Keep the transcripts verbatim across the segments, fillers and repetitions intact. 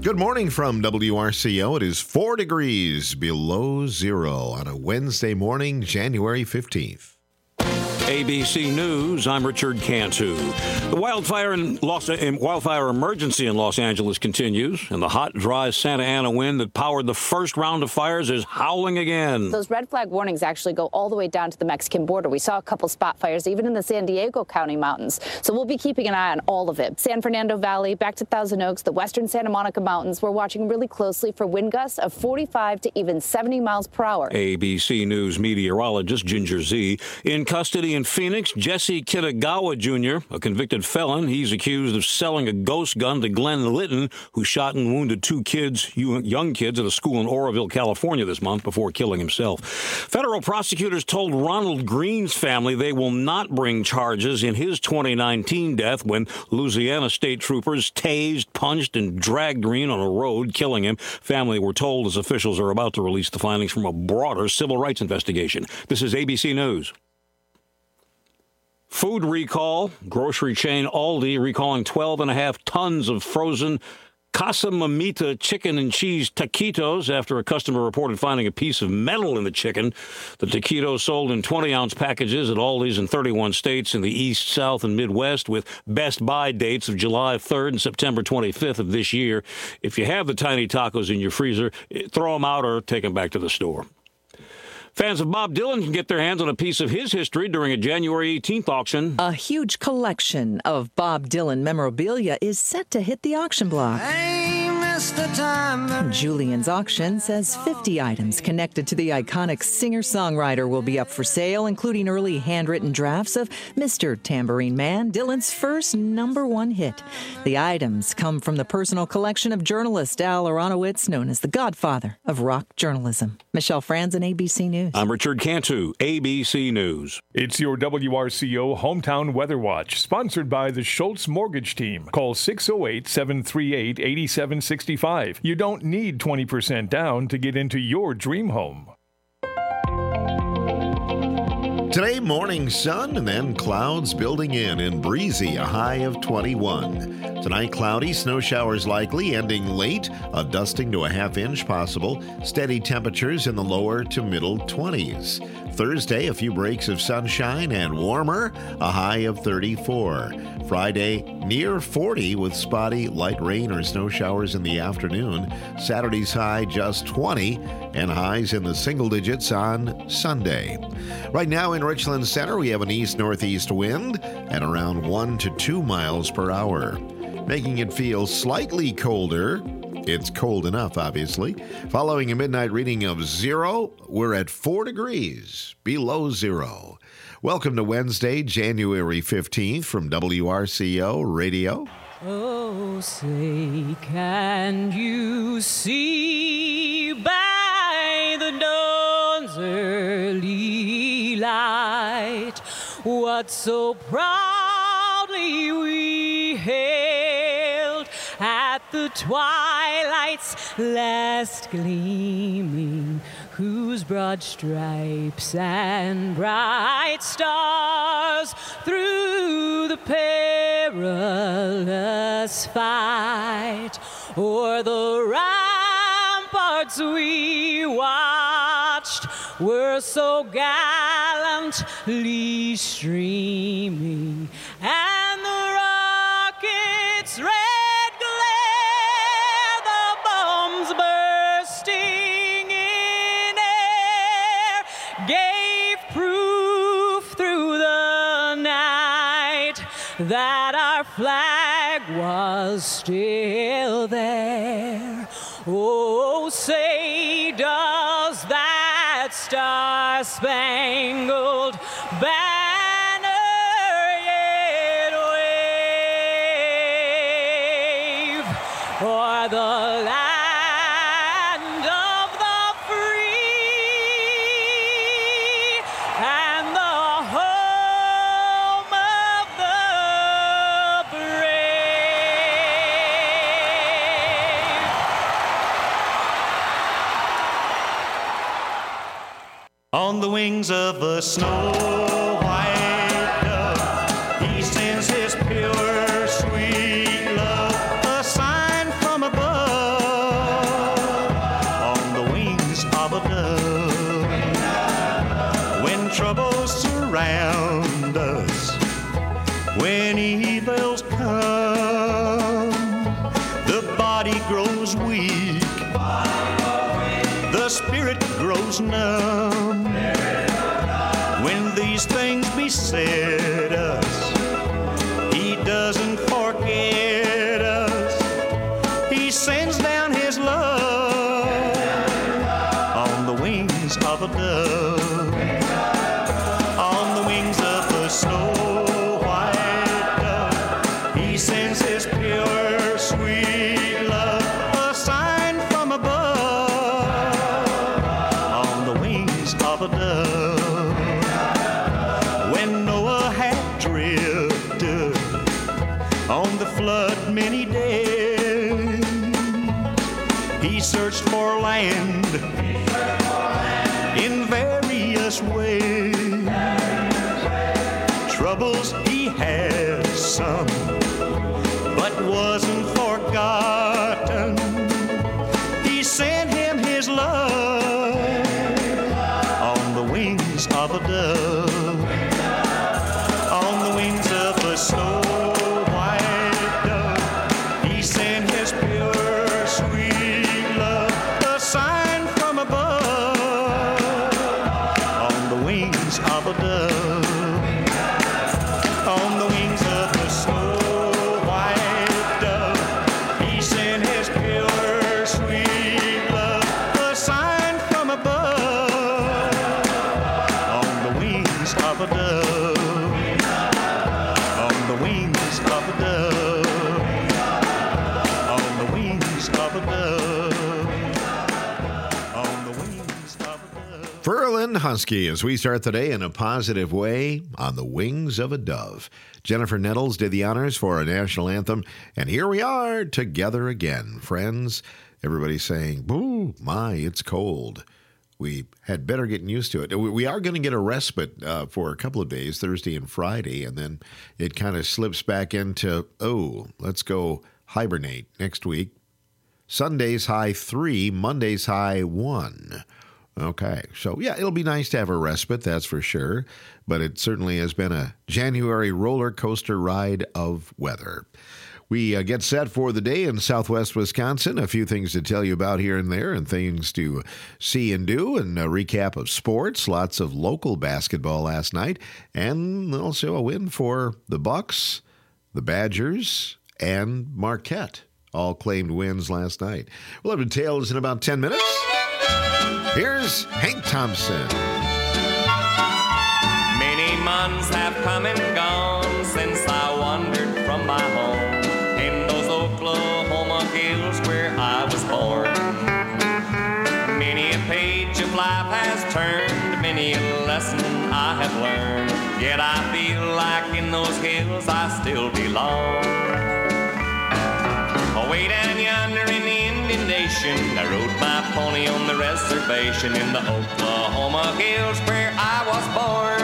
Good morning from W R C O. It is four degrees below zero on a Wednesday morning, January fifteenth. A B C News, I'm Richard Cantu. The wildfire in Los, uh, wildfire emergency in Los Angeles continues, and the hot, dry Santa Ana wind that powered the first round of fires is howling again. Those red flag warnings actually go all the way down to the Mexican border. We saw a couple spot fires even in the San Diego County mountains, so we'll be keeping an eye on all of it. San Fernando Valley, back to Thousand Oaks, the western Santa Monica Mountains, we're watching really closely for wind gusts of forty-five to even seventy miles per hour. A B C News meteorologist Ginger Zee in custody in Phoenix. Jesse Kitagawa Junior, a convicted felon. He's accused of selling a ghost gun to Glenn Litton, who shot and wounded two kids, young kids, at a school in Oroville, California this month before killing himself. Federal prosecutors told Ronald Green's family they will not bring charges in his twenty nineteen death when Louisiana state troopers tased, punched, and dragged Green on a road, killing him. Family were told as officials are about to release the findings from a broader civil rights investigation. This is A B C News. Food recall. Grocery chain Aldi recalling twelve and a half tons of frozen Casa Mamita chicken and cheese taquitos after a customer reported finding a piece of metal in the chicken. The taquitos sold in twenty-ounce packages at Aldi's in thirty-one states in the East, South, and Midwest, with Best Buy dates of July third and September twenty-fifth of this year. If you have the tiny tacos in your freezer, throw them out or take them back to the store. Fans of Bob Dylan can get their hands on a piece of his history during a January eighteenth auction. A huge collection of Bob Dylan memorabilia is set to hit the auction block. Julian's auction says fifty items connected to the iconic singer-songwriter will be up for sale, including early handwritten drafts of Mister Tambourine Man, Dylan's first number one hit. The items come from the personal collection of journalist Al Aronowitz, known as the godfather of rock journalism. Michelle Franzen, A B C News. I'm Richard Cantu, A B C News. It's your W R C O Hometown Weather Watch, sponsored by the Schultz Mortgage Team. Call six oh eight, seven three eight, eight seven six five. You don't need twenty percent down to get into your dream home. Today, morning sun and then clouds building in and breezy, a high of twenty-one. Tonight, cloudy, snow showers likely, ending late, a dusting to a half inch possible. Steady temperatures in the lower to middle twenties. Thursday, a few breaks of sunshine and warmer, a high of thirty-four. Friday, near forty with spotty light rain or snow showers in the afternoon. Saturday's high just twenty and highs in the single digits on Sunday. Right now in Richland Center, we have an east-northeast wind at around one to two miles per hour, making it feel slightly colder. It's cold enough, obviously. Following a midnight reading of zero, we're at four degrees below zero. Welcome to Wednesday, January fifteenth from W R C O Radio. Oh, say, can you see by the dawn's early light what so proudly we hailed at the twilight's last gleaming, whose broad stripes and bright stars through the perilous fight o'er the ramparts we watched were so gallantly streaming, and the rockets red glare, the bombs bursting in air, gave proof through the night that our flag was still there. Oh, say, does that star-spangled banner yet wave o'er the land of the free and the home of the brave? On the wings of a snow white dove, he sends his pure, sweet love, a sign from above. around us when evils come. The body grows weak, the spirit grows numb. When these things beset us, he doesn't forget us. He sends down his love on the wings of a dove, on the wings of a snow white dove. He sends his pure, sweet love, a sign from above, on the wings of a dove. When Noah had drifted on the flood many days, he searched for land in various ways. Troubles he had some, but wasn't forgotten. He sent him his love on the wings of a dove, on the wings of a snow white dove. He sent his pure, sweet love, a sign from above, on the wings of a dove, on the wings of a snow white dove. He sent his pure, sweet love, a sign from above, on the wings of a dove, on the wings of a dove, on the wings of a dove, on the wings of a dove. Ferlin Husky, as we start the day in a positive way, on the wings of a dove. Jennifer Nettles did the honors for our national anthem, and here we are together again. Friends, everybody's saying, boo, my, it's cold. We had better get used to it. We we are going to get a respite uh, for a couple of days, Thursday and Friday, and then it kind of slips back into, oh, let's go hibernate next week. Sunday's high three, Monday's high one. Okay, so yeah, it'll be nice to have a respite, that's for sure, but it certainly has been a January roller coaster ride of weather. We uh, get set for the day in southwest Wisconsin. A few things to tell you about here and there, and things to see and do, and a recap of sports. Lots of local basketball last night, and also a win for the Bucks, the Badgers, and Marquette. All claimed wins last night. We'll have details in about ten minutes. Here's Hank Thompson. Many months have come and gone since I wandered from my home in those Oklahoma hills where I was born. Many a page of life has turned, many a lesson I have learned, yet I feel like in those hills I still belong. Way down yonder in the Indian Nation, I rode my pony on the reservation in the Oklahoma hills where I was born.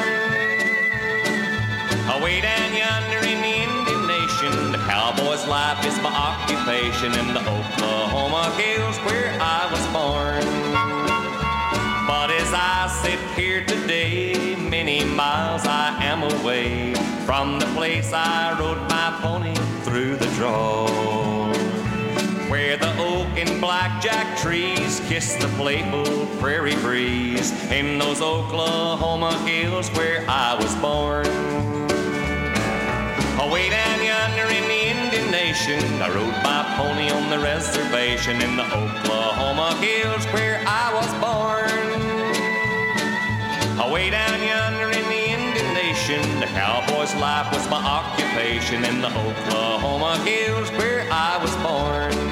Way down yonder in the Indian Nation, the cowboy's life is my occupation in the Oklahoma hills where I was born. But as I sit here today, many miles I am away from the place I rode my pony through the draw, where the oak and blackjack trees kiss the playful prairie breeze in those Oklahoma hills where I was born. Away down yonder in the Indian Nation, I rode my pony on the reservation in the Oklahoma hills where I was born. Away down yonder in the Indian Nation, the cowboy's life was my occupation in the Oklahoma hills where I was born.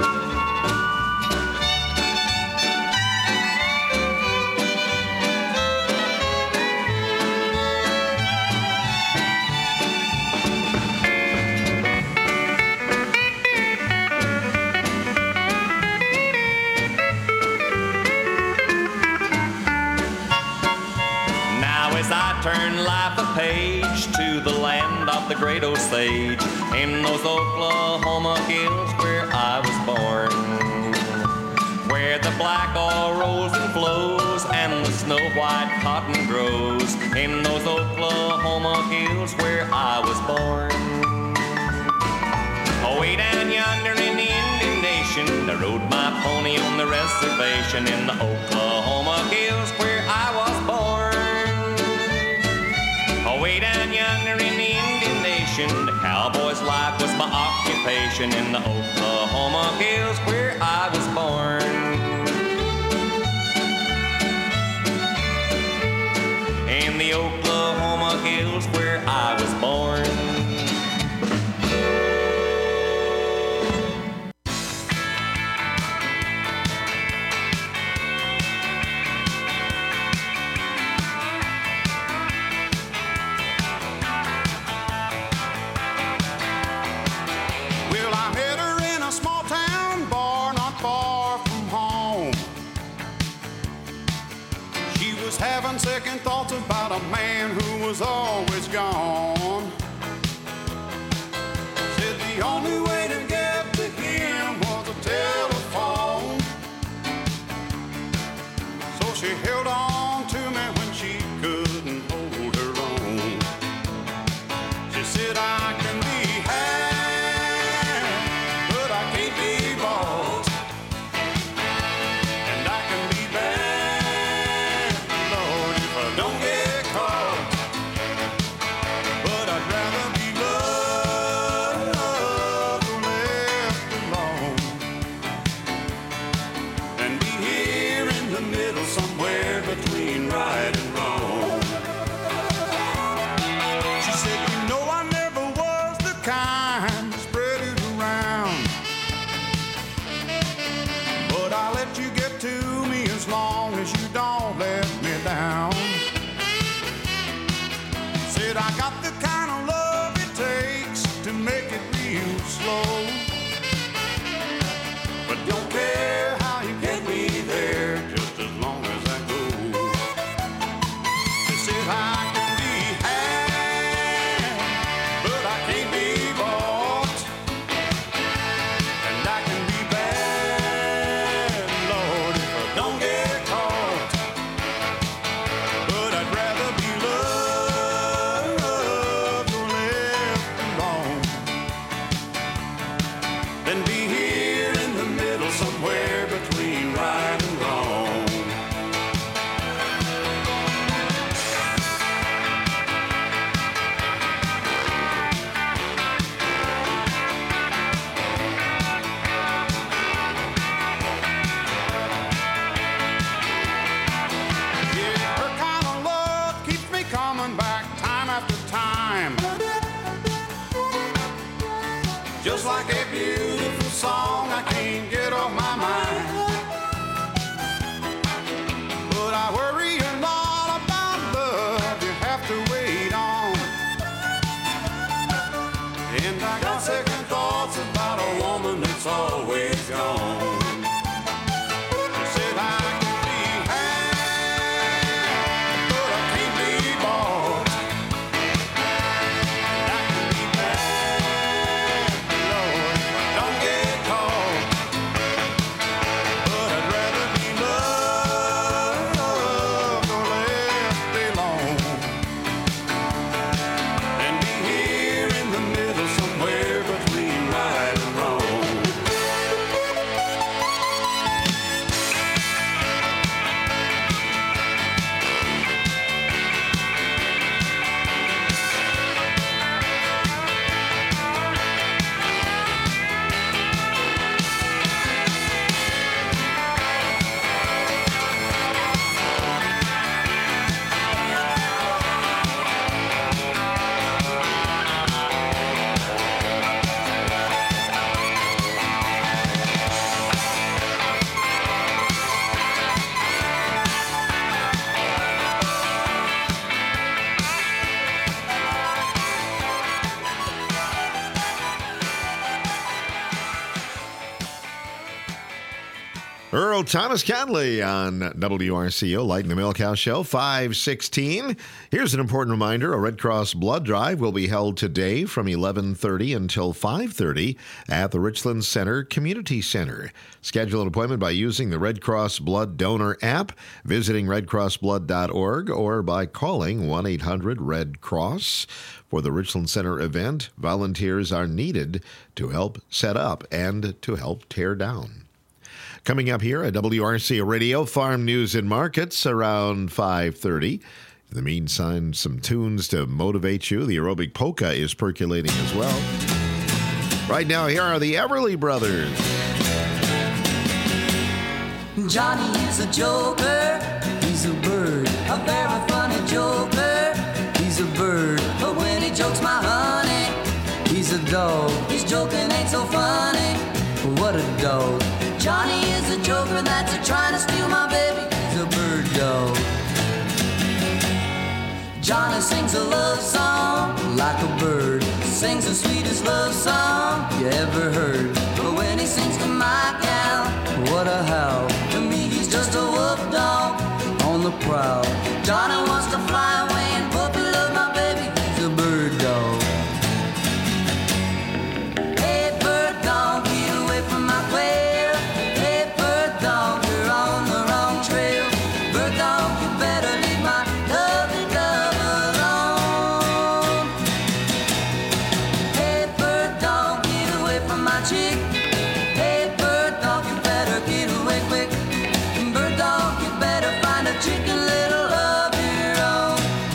Turn life a page to the land of the great Osage in those Oklahoma hills where I was born, where the black oil rolls and flows and the snow white cotton grows, in those Oklahoma hills where I was born. Way down yonder in the Indian Nation, I rode my pony on the reservation in the Oklahoma hills where I was born. Way down yonder in the Indian Nation, the cowboy's life was my occupation in the Oklahoma hills where I was born. In the Oklahoma hills where I was born. Having second thoughts about a man who was always gone. Said the only way to get to him was a telephone. So she held on to me when she couldn't hold her own. She said, I can be had, but I can't be bought. And I can be bad, don't get caught, but I'd rather be loved or left alone than be here in the middle somewhere between right and wrong. She said, you know I never was the kind to spread it around, but I'll let you get to me as long as you don't let me down. I got the kind of love it takes to make it real slow, but don't care how you get me there, just as long as I go. They said I can be had, but I can't be bought, and I can be bad, Lord, if I don't get caught, but I'd rather be loved and be here in the middle somewhere between right and wrong. Well, Thomas Conley on W R C O, Light in the Milk House Show, five sixteen. Here's an important reminder. A Red Cross blood drive will be held today from eleven thirty until five thirty at the Richland Center Community Center. Schedule an appointment by using the Red Cross Blood Donor app, visiting red cross blood dot org, or by calling one eight hundred red cross. For the Richland Center event, volunteers are needed to help set up and to help tear down. Coming up here at W R C O Radio, Farm News and Markets around five thirty. In the meantime, some tunes to motivate you. The aerobic polka is percolating as well. Right now, here are the Everly Brothers. Johnny is a joker, he's a bird, a very funny joker, he's a bird, but when he jokes my honey, he's a dog, his joking ain't so funny, what a dog. Johnny is a joker that's a trying to steal my baby, he's a bird dog. Johnny sings a love song like a bird, sings the sweetest love song you ever heard, but when he sings to my gal, what a howl. To me he's just a wolf dog on the prowl. Johnny wants to fly away and puppy love my baby, he's a bird dog. Hey bird dog, get away from my quail. Hey bird dog, you're on the wrong trail. Bird dog, you better leave my lovely dove alone. Hey bird dog, get away from my chick. Hey bird dog, you better get away quick. Bird dog, you better find a chicken little of your own.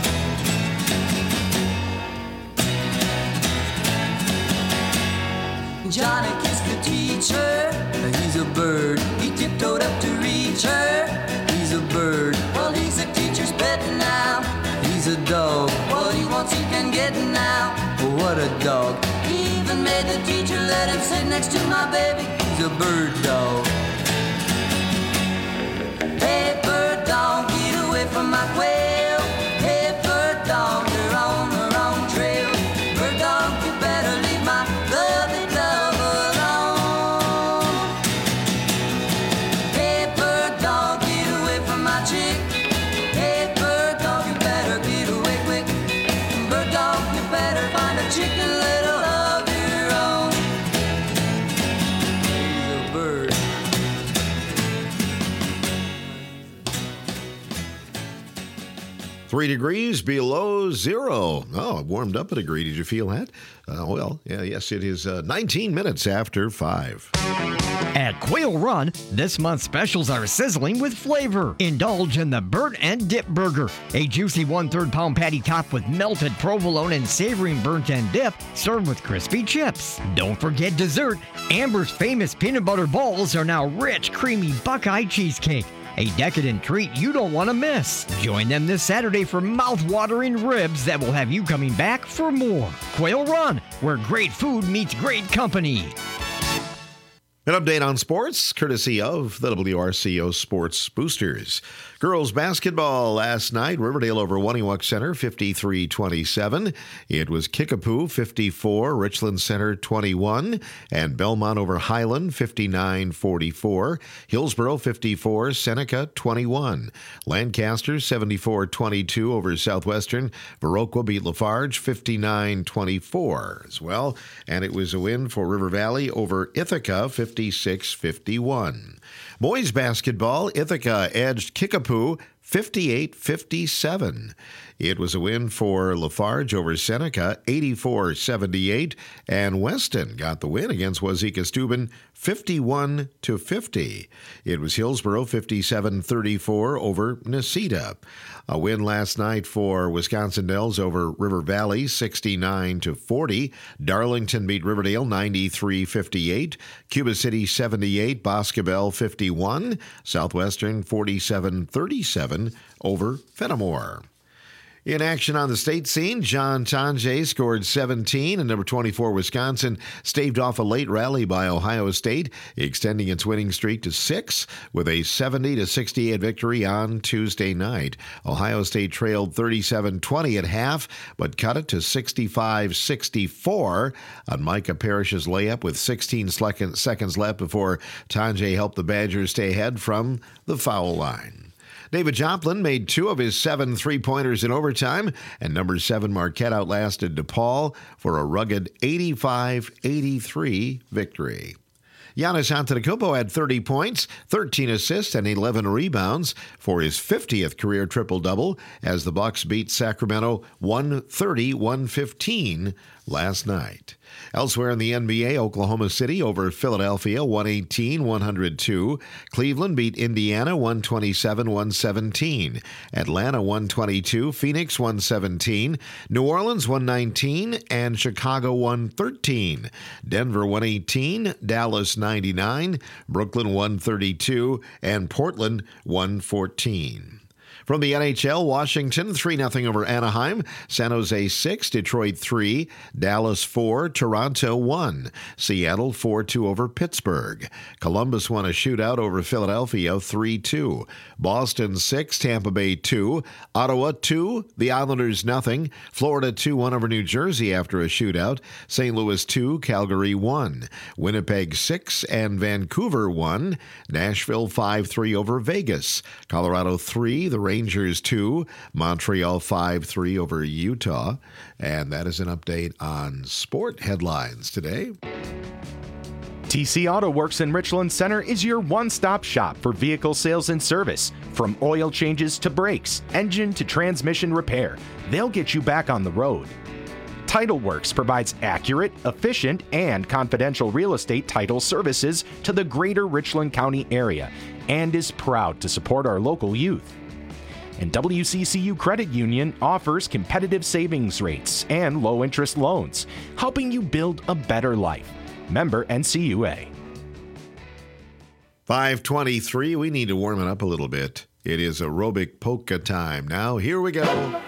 Johnny kissed the teacher, he's a bird. He tiptoed up to reach her, he's a bird. Well, he's a teacher's pet now, he's a dog. What he wants he can get now, what a dog. He even made the teacher let him sit next to my baby, he's a bird dog. Hey bird dog, get away from my quail. Hey bird dog, you're on the wrong trail. Bird dog, you better leave my lovely dove alone. Hey bird dog, get away from my chick. Hey bird dog, you better get away quick. Bird dog, you better find a chicken little of your own. He's a bird. Three degrees below zero. Oh, it warmed up a degree. Did you feel that? Uh, well, yeah, yes, it is uh, nineteen minutes after five. At Quail Run, this month's specials are sizzling with flavor. Indulge in the Burnt and Dip Burger, a juicy one-third pound patty topped with melted provolone and savory burnt and dip, served with crispy chips. Don't forget dessert. Amber's famous peanut butter balls are now rich, creamy Buckeye cheesecake. A decadent treat you don't want to miss. Join them this Saturday for mouth-watering ribs that will have you coming back for more. Quail Run, where great food meets great company. An update on sports, courtesy of the W R C O Sports Boosters. Girls basketball last night, Riverdale over Waniwak Center, fifty-three twenty-seven. It was Kickapoo, fifty-four, Richland Center, twenty-one, and Belmont over Highland, fifty-nine forty-four. Hillsboro, fifty-four, Seneca, twenty-one. Lancaster, seventy-four twenty-two over Southwestern. Viroqua beat Lafarge, fifty-nine twenty-four as well. And it was a win for River Valley over Ithaca, fifty-six fifty-one. Boys basketball, Ithaca edged Kickapoo fifty-eight fifty-seven. It was a win for Lafarge over Seneca, eighty-four seventy-eight, and Weston got the win against Wazeeka-Steuben, fifty-one to fifty. It was Hillsboro, fifty-seven thirty-four over Necedah. A win last night for Wisconsin Dells over River Valley, sixty-nine to forty. Darlington beat Riverdale, ninety-three fifty-eight. Cuba City, seventy-eight. Boscobel, fifty-one. Southwestern, forty-seven thirty-seven over Fenimore. In action on the state scene, John Tanjay scored seventeen, and number twenty-four Wisconsin staved off a late rally by Ohio State, extending its winning streak to six with a seventy to sixty-eight victory on Tuesday night. Ohio State trailed thirty-seven twenty at half, but cut it to sixty-five sixty-four on Micah Parrish's layup with sixteen seconds left before Tanjay helped the Badgers stay ahead from the foul line. David Joplin made two of his seven three-pointers in overtime, and number seven Marquette outlasted DePaul for a rugged eighty-five eighty-three victory. Giannis Antetokounmpo had thirty points, thirteen assists, and eleven rebounds for his fiftieth career triple-double as the Bucks beat Sacramento one thirty to one fifteen last night. Elsewhere in the N B A, Oklahoma City over Philadelphia one eighteen to one oh two. Cleveland beat Indiana one twenty-seven to one seventeen. Atlanta one twenty-two, Phoenix one seventeen, New Orleans one nineteen, and Chicago one thirteen. Denver one eighteen, Dallas ninety-nine, Brooklyn one thirty-two, and Portland one fourteen. From the N H L, Washington three nothing over Anaheim, San Jose six, Detroit three, Dallas four, Toronto one, Seattle four two over Pittsburgh. Columbus won a shootout over Philadelphia three two, Boston six, Tampa Bay two, Ottawa two, the Islanders nothing, Florida two one over New Jersey after a shootout, Saint Louis two, Calgary one, Winnipeg six, and Vancouver one, Nashville five three over Vegas, Colorado three, the Rangers Rangers two, Montreal five three over Utah. And that is an update on sport headlines today. T C Auto Works in Richland Center is your one-stop shop for vehicle sales and service. From oil changes to brakes, engine to transmission repair, they'll get you back on the road. Title Works provides accurate, efficient, and confidential real estate title services to the greater Richland County area and is proud to support our local youth. And W C C U Credit Union offers competitive savings rates and low-interest loans, helping you build a better life. Member N C U A. five twenty-three, we need to warm it up a little bit. It is aerobic polka time. Now, here we go.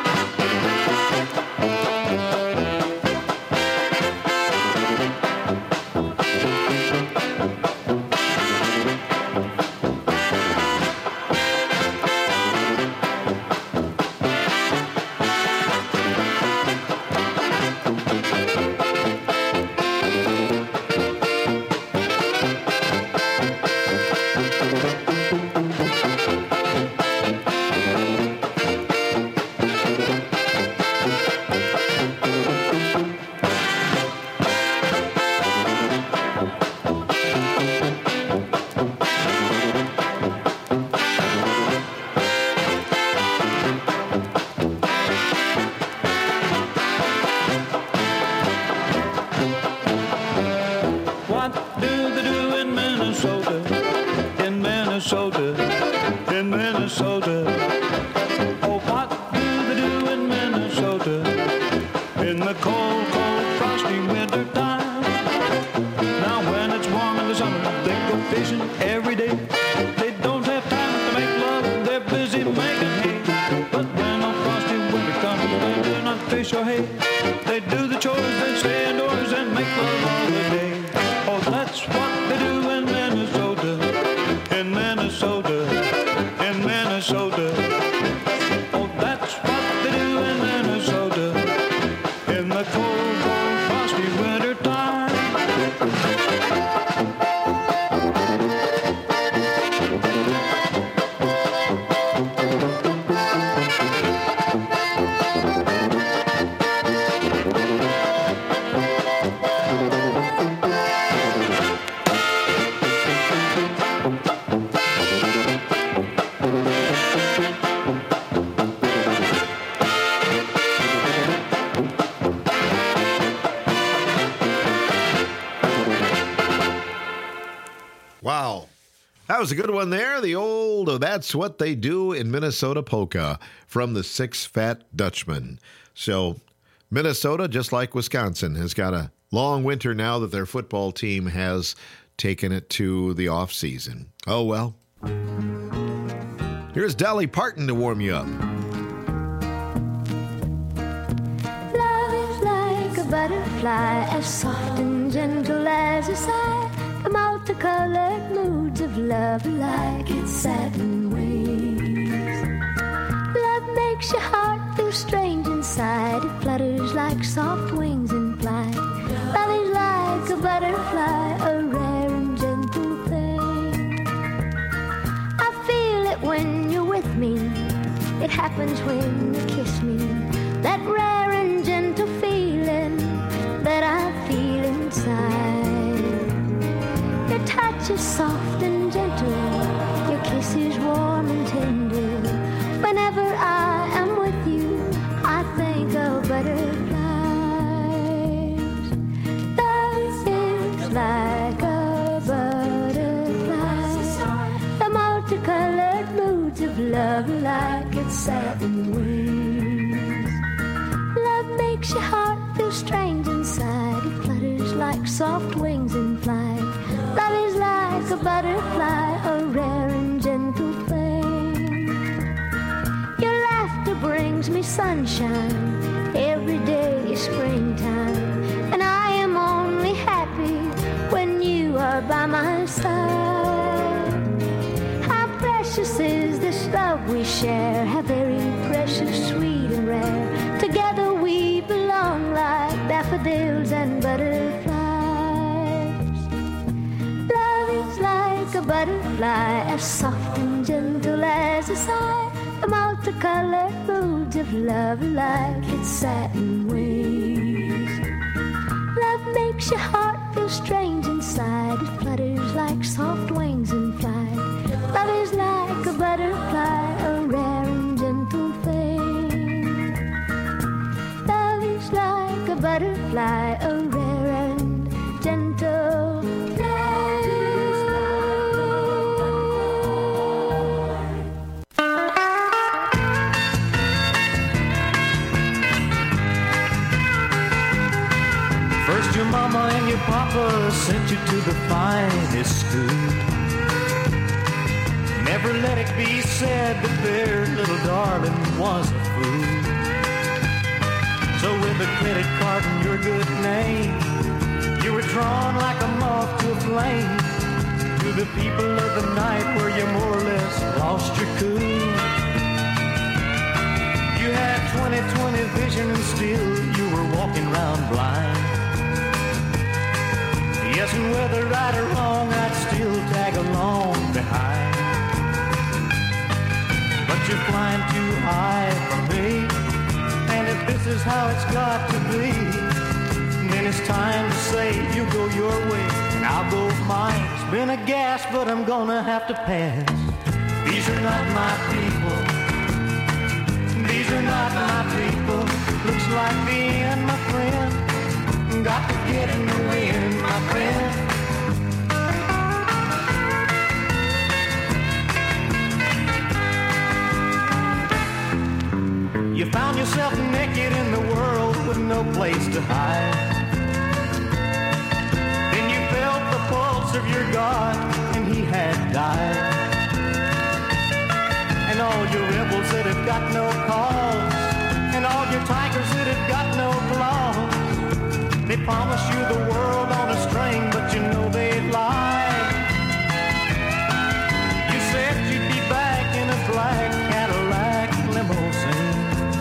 Wow. That was a good one there. The old oh, That's What They Do in Minnesota polka from the Six Fat Dutchmen. So Minnesota, just like Wisconsin, has got a long winter now that their football team has taken it to the off season. Oh, well. Here's Dolly Parton to warm you up. butterfly, as soft and gentle as a sigh. The multicolored moods of love are like its satin wings. Love makes your heart feel strange inside. It flutters like soft wings in flight. Love is like a butterfly, a rare and gentle thing. I feel it when you're with me. It happens when you kiss me. That rare and gentle feeling that I feel inside. Your touch is soft and gentle. Your kiss is warm and tender. Whenever I am with you, I think of butterflies. Love is like a butterfly. The multicolored moods of love are like its satin wings. Love makes your heart feel strange inside. It flutters like soft wings in flight. Love is like a butterfly, a rare and gentle thing. Your laughter brings me sunshine. Every day is springtime. And I am only happy when you are by my side. How precious is this love we share. How very precious, sweet and rare. Together we belong like daffodils and butterflies. Love is like a butterfly, as soft and gentle as a sigh. The multicolored moods of love are like its satin wings. Love makes your heart feel strange inside. It flutters like soft wings in flight. Love is like a butterfly, a rare and gentle thing. Love is like a butterfly, a rare and gentle thing. First your mama and your papa sent you to the finest school. Never let it be said that their little darling was a fool. So with a credit card and your good name, you were drawn like a moth to a flame, to the people of the night where you more or less lost your cool. You had twenty twenty vision and still you were walking around blind. Yes, and whether right or wrong, I'd still tag along behind. But you're flying too high for me, and if this is how it's got to be, then it's time to say you go your way and I'll go mine. It's been a gas, but I'm gonna have to pass. These are not my people. These are not my people. Looks like the end, my friend. Got to get in the wind, my friend. You found yourself naked in the world with no place to hide. Then you felt the pulse of your God, and he had died. And all your rebels that have got no cause, and all your tigers that have got no claws, they promised you the world on a string, but you know they'd lie. You said you'd be back in a black Cadillac limousine,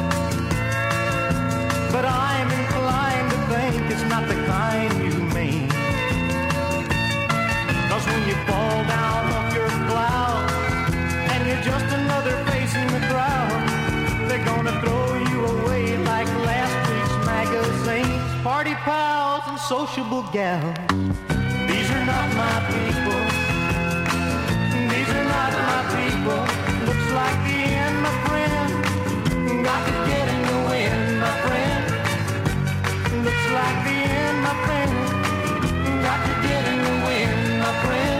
but I'm inclined to think it's not the kind you mean. Cause when you fall down off your cloud, and you're just another face in the crowd, they're gonna throw you away like last week's magazine. Party pals and sociable gals. These are not my people. These are not my people. Looks like the end, my friend. Got to get in the wind, my friend. Looks like the end, my friend. Got to get in the wind, my friend.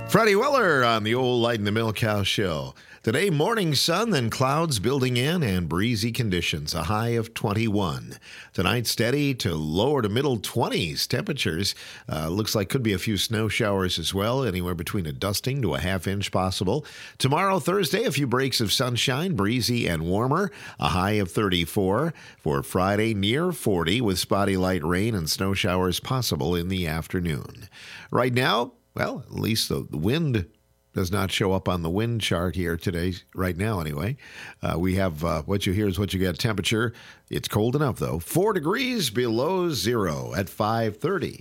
Freddie Weller on the old Light in the Milk House show. Today, morning sun, then clouds building in and breezy conditions, a high of twenty-one. Tonight, steady to lower to middle twenties temperatures. Uh, looks like could be a few snow showers as well, anywhere between a dusting to a half inch possible. Tomorrow, Thursday, a few breaks of sunshine, breezy and warmer, a high of thirty-four. For Friday, near forty with spotty light rain and snow showers possible in the afternoon. Right now, well, at least the wind does not show up on the wind chart here today, right now anyway. Uh, we have uh, what you hear is what you get. Temperature, it's cold enough though. Four degrees below zero at five thirty.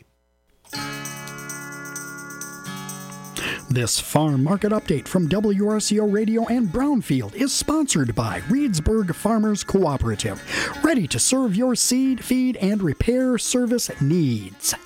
This farm market update from W R C O Radio and Brownfield is sponsored by Reedsburg Farmers Cooperative, ready to serve your seed, feed, and repair service needs.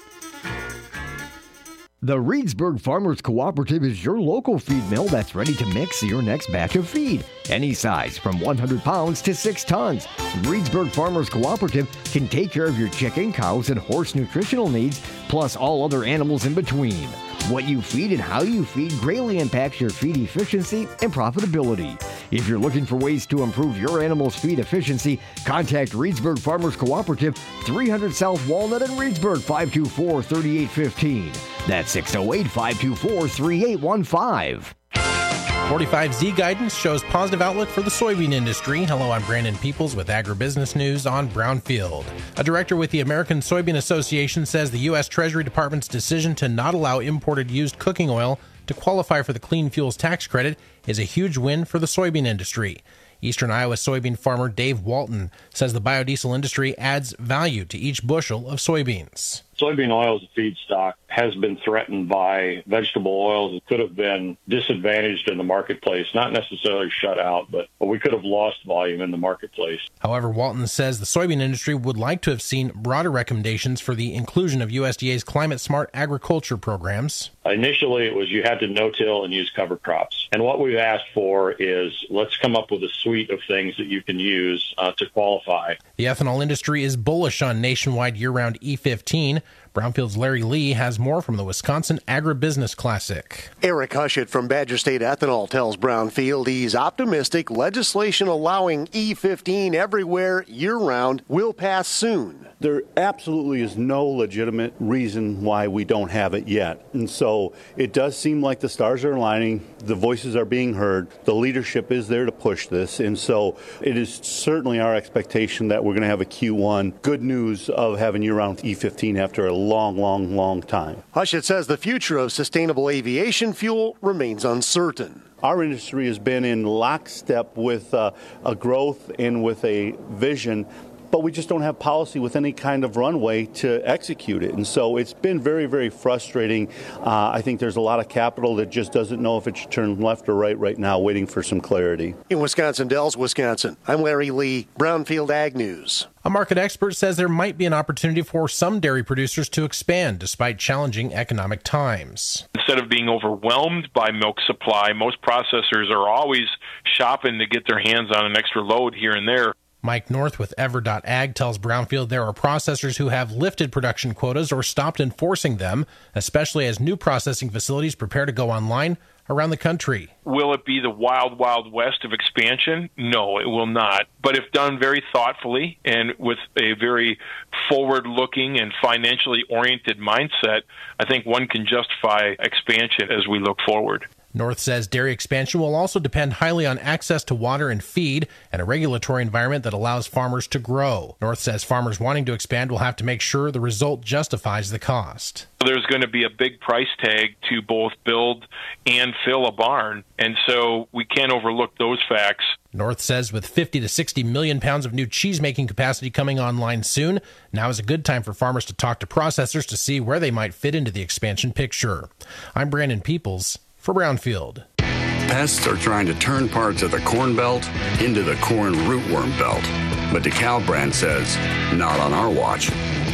The Reedsburg Farmers Cooperative is your local feed mill that's ready to mix your next batch of feed. Any size, from one hundred pounds to six tons. Reedsburg Farmers Cooperative can take care of your chicken, cows, and horse nutritional needs, plus all other animals in between. What you feed and how you feed greatly impacts your feed efficiency and profitability. If you're looking for ways to improve your animal's feed efficiency, contact Reedsburg Farmers Cooperative, three hundred South Walnut in Reedsburg, five two four, three eight one five. That's six oh eight, five two four, three eight one five. forty-five Z guidance shows positive outlook for the soybean industry. Hello, I'm Brandon Peoples with Agribusiness News on Brownfield. A director with the American Soybean Association says the U S Treasury Department's decision to not allow imported used cooking oil to qualify for the Clean Fuels tax credit is a huge win for the soybean industry. Eastern Iowa soybean farmer Dave Walton says the biodiesel industry adds value to each bushel of soybeans. Soybean oil as a feedstock has been threatened by vegetable oils that could have been disadvantaged in the marketplace, not necessarily shut out, but, but we could have lost volume in the marketplace. However, Walton says the soybean industry would like to have seen broader recommendations for the inclusion of U S D A's climate-smart agriculture programs. Initially, it was you had to no-till and use cover crops. And what we've asked for is let's come up with a suite of things that you can use uh, to qualify. The ethanol industry is bullish on nationwide year-round E fifteen. Brownfield's Larry Lee has more from the Wisconsin Agribusiness Classic. Eric Hushett from Badger State Ethanol tells Brownfield he's optimistic legislation allowing E fifteen everywhere year-round will pass soon. There absolutely is no legitimate reason why we don't have it yet. And so it does seem like the stars are aligning, the voices are being heard, the leadership is there to push this. And so it is certainly our expectation that we're going to have a Q one good news of having year-round E fifteen after a long, long, long time. Hushett says the future of sustainable aviation fuel remains uncertain. Our industry has been in lockstep with uh, a growth and with a vision, but we just don't have policy with any kind of runway to execute it. And so it's been very, very frustrating. Uh, I think there's a lot of capital that just doesn't know if it should turn left or right right now, waiting for some clarity. In Wisconsin Dells, Wisconsin, I'm Larry Lee, Brownfield Ag News. A market expert says there might be an opportunity for some dairy producers to expand despite challenging economic times. Instead of being overwhelmed by milk supply, most processors are always shopping to get their hands on an extra load here and there. Mike North with Ever dot ag tells Brownfield there are processors who have lifted production quotas or stopped enforcing them, especially as new processing facilities prepare to go online around the country. Will it be the wild, wild west of expansion? No, it will not. But if done very thoughtfully and with a very forward-looking and financially oriented mindset, I think one can justify expansion as we look forward. North says dairy expansion will also depend highly on access to water and feed and a regulatory environment that allows farmers to grow. North says farmers wanting to expand will have to make sure the result justifies the cost. There's going to be a big price tag to both build and fill a barn, and so we can't overlook those facts. North says with fifty to sixty million pounds of new cheese-making capacity coming online soon, now is a good time for farmers to talk to processors to see where they might fit into the expansion picture. I'm Brandon Peoples for Brownfield. Pests are trying to turn parts of the corn belt into the corn rootworm belt. But DeKalb brand says, not on our watch.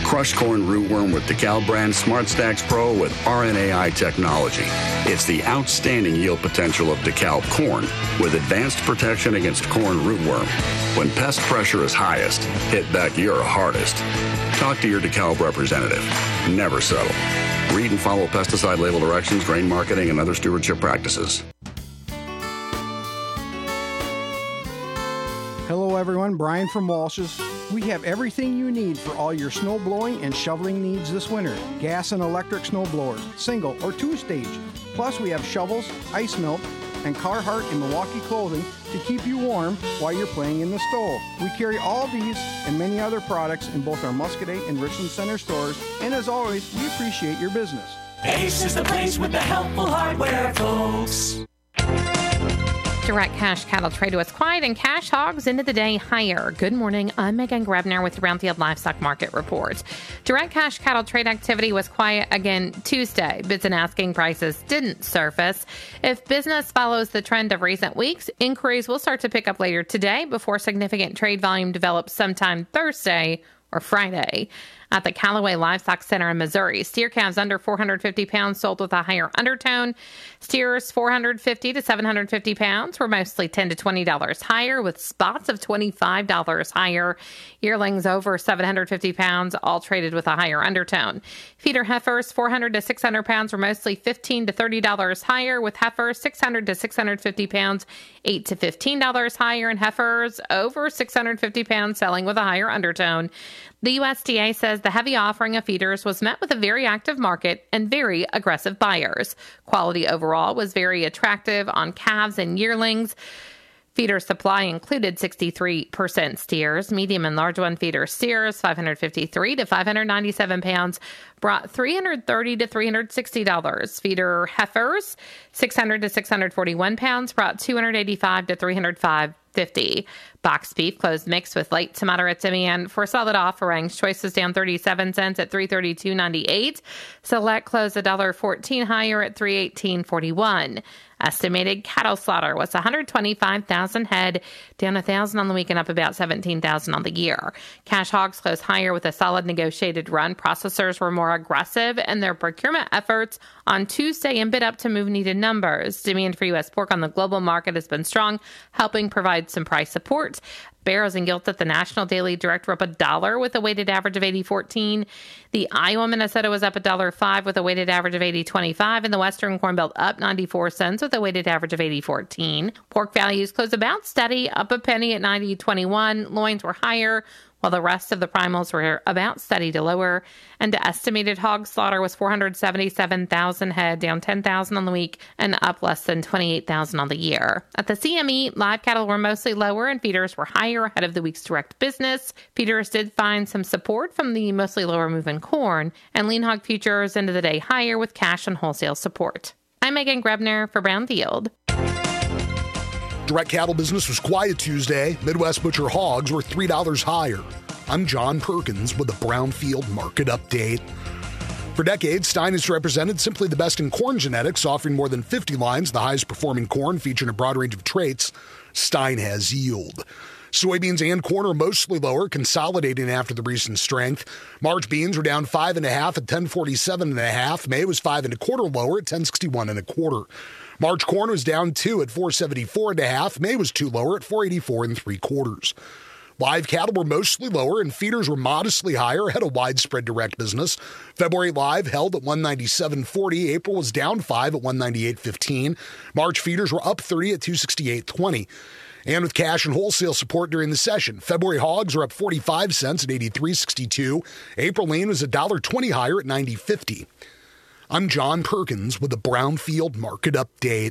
Crush corn rootworm with DeKalb brand Smart Stacks Pro with R N A I technology. It's the outstanding yield potential of DeKalb corn with advanced protection against corn rootworm. When pest pressure is highest, hit back your hardest. Talk to your DeKalb representative. Never settle. Read and follow pesticide label directions, grain marketing, and other stewardship practices. Hello everyone, Brian from Walsh's. We have everything you need for all your snow blowing and shoveling needs this winter. Gas and electric snow blowers, single or two-stage. Plus we have shovels, ice melt, and Carhartt and Milwaukee clothing to keep you warm while you're playing in the snow. We carry all these and many other products in both our Muscadet and Richland Center stores, and as always, we appreciate your business. Ace is the place with the helpful hardware, folks. Direct cash cattle trade was quiet and cash hogs into the day higher. Good morning. I'm Megan Grebner with the Brownfield Livestock Market Report. Direct cash cattle trade activity was quiet again Tuesday. Bids and asking prices didn't surface. If business follows the trend of recent weeks, inquiries will start to pick up later today before significant trade volume develops sometime Thursday or Friday. At the Callaway Livestock Center in Missouri, steer calves under four hundred fifty pounds sold with a higher undertone. Steers four hundred fifty to seven hundred fifty pounds were mostly ten to twenty dollars higher, with spots of twenty-five dollars higher. Yearlings over seven hundred fifty pounds all traded with a higher undertone. Feeder heifers four hundred to six hundred pounds were mostly fifteen to thirty dollars higher, with heifers six hundred to six hundred fifty pounds eight to fifteen dollars higher, and heifers over six hundred fifty pounds selling with a higher undertone. The U S D A says the heavy offering of feeders was met with a very active market and very aggressive buyers. Quality overall was very attractive on calves and yearlings. Feeder supply included sixty-three percent steers. Medium and large one feeder steers, five hundred fifty-three to five hundred ninety-seven pounds, brought three hundred thirty to three hundred sixty dollars. Feeder heifers, six hundred to six hundred forty-one pounds, brought two hundred eighty-five to three hundred five fifty. Box beef closed mixed with light to moderate demand for solid offerings. Choices down thirty-seven cents at three thirty-two ninety-eight. Select closed one dollar fourteen higher at three eighteen forty-one. Estimated cattle slaughter was one hundred twenty-five thousand head, down one thousand on the week and up about seventeen thousand on the year. Cash hogs closed higher with a solid negotiated run. Processors were more aggressive in their procurement efforts on Tuesday and bid up to move needed numbers. Demand for U S pork on the global market has been strong, helping provide some price support. Barrows and Gilt at the National Daily Direct were up a dollar with a weighted average of eighty fourteen. The Iowa Minnesota was up a dollar five with a weighted average of eighty twenty-five, and the Western Corn Belt up ninety-four cents with a weighted average of eighty fourteen. Pork values closed about steady, up a penny at ninety twenty-one. Loins were higher, while the rest of the primals were about steady to lower. And the estimated hog slaughter was four hundred seventy-seven thousand head, down ten thousand on the week and up less than twenty-eight thousand on the year. At the C M E, live cattle were mostly lower and feeders were higher ahead of the week's direct business. Feeders did find some support from the mostly lower move in corn, and lean hog futures into the day higher with cash and wholesale support. I'm Megan Grebner for Brownfield. Direct cattle business was quiet Tuesday. Midwest butcher hogs were three dollars higher. I'm John Perkins with the Brownfield Market Update. For decades, Stein has represented simply the best in corn genetics, offering more than fifty lines, the highest performing corn featuring a broad range of traits. Stein has yield. Soybeans and corn are mostly lower, consolidating after the recent strength. March beans were down five and a half at ten forty-seven and a half. May was five and a quarter lower at ten sixty-one and a quarter. March corn was down two at four seventy-four and a half. May was two lower at four eighty-four and three quarters. Live cattle were mostly lower and feeders were modestly higher ahead of widespread direct business. February live held at one ninety-seven forty. April was down five at one ninety-eight fifteen. March feeders were up thirty at two sixty-eight twenty. And with cash and wholesale support during the session, February hogs were up forty-five cents at eighty-three sixty-two. April lean was one dollar twenty higher at ninety fifty. I'm John Perkins with the Brownfield Market Update.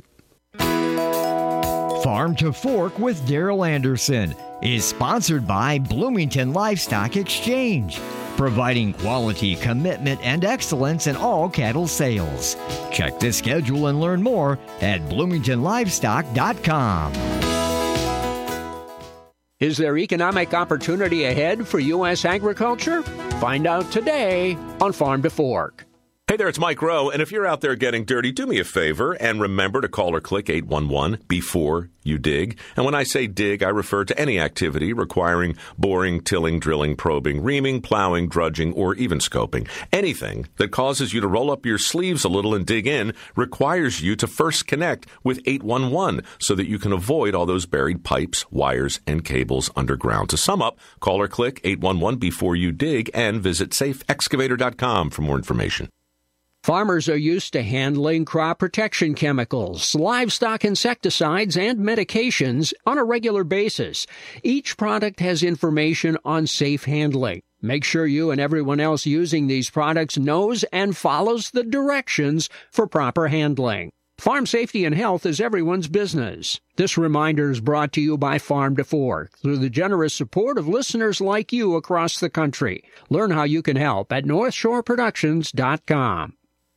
Farm to Fork with Daryl Anderson is sponsored by Bloomington Livestock Exchange, providing quality, commitment, and excellence in all cattle sales. Check the schedule and learn more at bloomington livestock dot com. Is there economic opportunity ahead for U S agriculture? Find out today on Farm to Fork. Hey there, it's Mike Rowe, and if you're out there getting dirty, do me a favor and remember to call or click eight one one before you dig. And when I say dig, I refer to any activity requiring boring, tilling, drilling, probing, reaming, plowing, drudging, or even scoping. Anything that causes you to roll up your sleeves a little and dig in requires you to first connect with eight one one so that you can avoid all those buried pipes, wires, and cables underground. To sum up, call or click eight one one before you dig and visit safe excavator dot com for more information. Farmers are used to handling crop protection chemicals, livestock insecticides, and medications on a regular basis. Each product has information on safe handling. Make sure you and everyone else using these products knows and follows the directions for proper handling. Farm safety and health is everyone's business. This reminder is brought to you by Farm to Fork through the generous support of listeners like you across the country. Learn how you can help at north shore productions dot com.